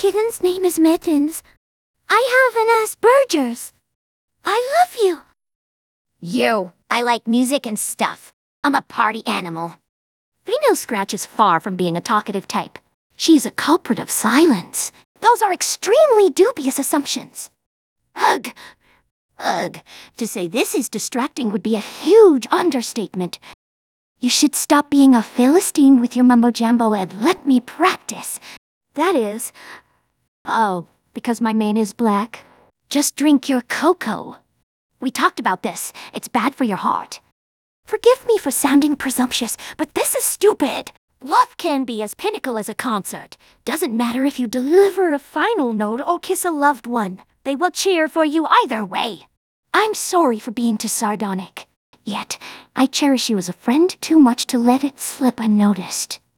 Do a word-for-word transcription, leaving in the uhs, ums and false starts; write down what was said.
kitten's name is Mittens. I have an Asperger's. I love you. You. I like music and stuff. I'm a party animal. Female Scratch is far from being a talkative type. She's a culprit of silence. Those are extremely dubious assumptions. Ugh. Ugh. To say this is distracting would be a huge understatement. You should stop being a Philistine with your mumbo-jumbo and let me practice. That is... Oh, because my mane is black. Just drink your cocoa. We talked about this. It's bad for your heart. Forgive me for sounding presumptuous, but this is stupid. Love can be as pinnacle as a concert. Doesn't matter if you deliver a final note or kiss a loved one. They will cheer for you either way. I'm sorry for being too sardonic. Yet, I cherish you as a friend too much to let it slip unnoticed.